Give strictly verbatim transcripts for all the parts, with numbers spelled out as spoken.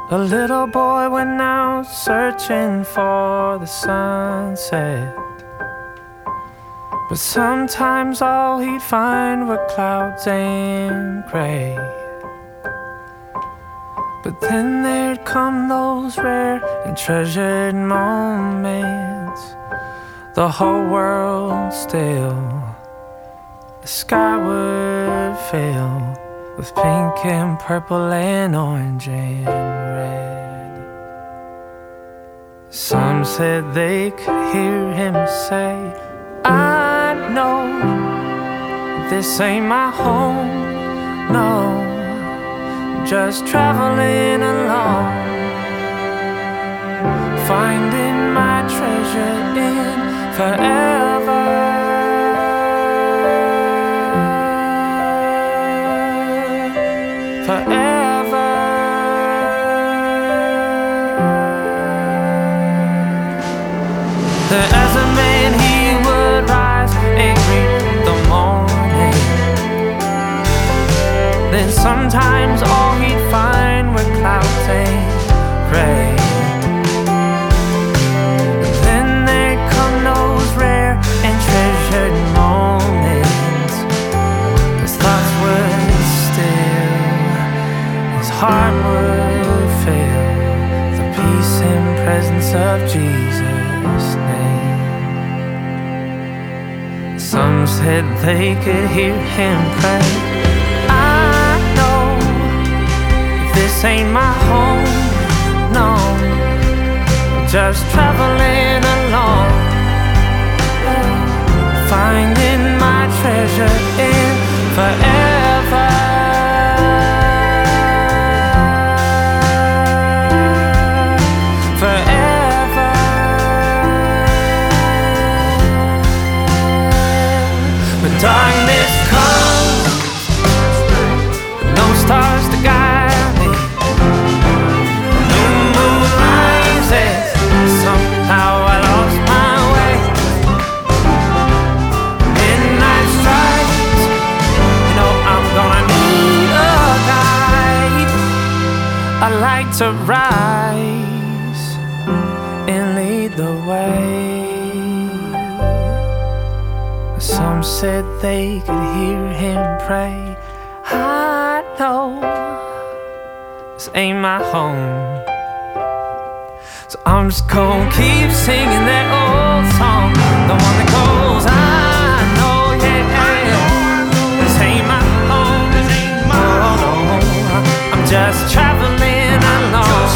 A little boy went out searching for the sunset, but sometimes all he'd find were clouds and gray. But then there'd come those rare and treasured moments, the whole world still, the sky would fill with pink and purple and orange and red. Some said they could hear him say, I know this ain't my home, no, just traveling along, finding my treasure in forever. Forever. As a man he would rise and greet the morning. Then sometimes all he'd find were clouds and gray. Then there'd come those rare and treasured moments, his thoughts would still, his heart would fill, the peace and presence of Jesus' name. Some said they could hear him pray, I know this ain't my home, no, just traveling along, finding my treasure in forever. Darkness comes, no stars to guide me. The moon rises, somehow I lost my way. Midnight strikes, you know I'm gonna need a guide. I like to rise and lead the way. Some said they could hear him pray, I know this ain't my home, so I'm just gonna keep singing that old song, the one that goes, I know, yeah, this ain't my home, oh no, I'm just traveling along,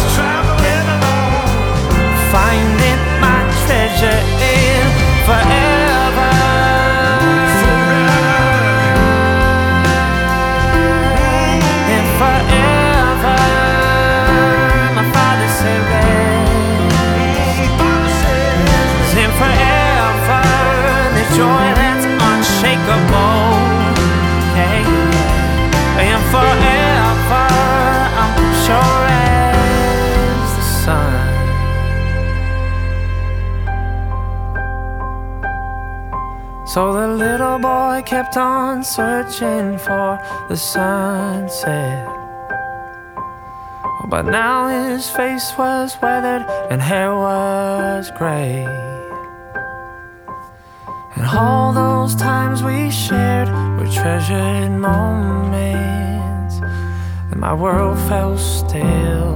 finding my treasure in forever. Joy that's unshakable, hey, and forever, I'm sure as the sun. So the little boy kept on searching for the sunset, but now his face was weathered and hair was gray. And all those times we shared were treasured moments, and my world fell still.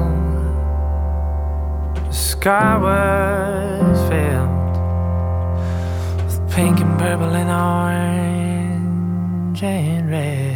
The sky was filled with pink and purple and orange and red.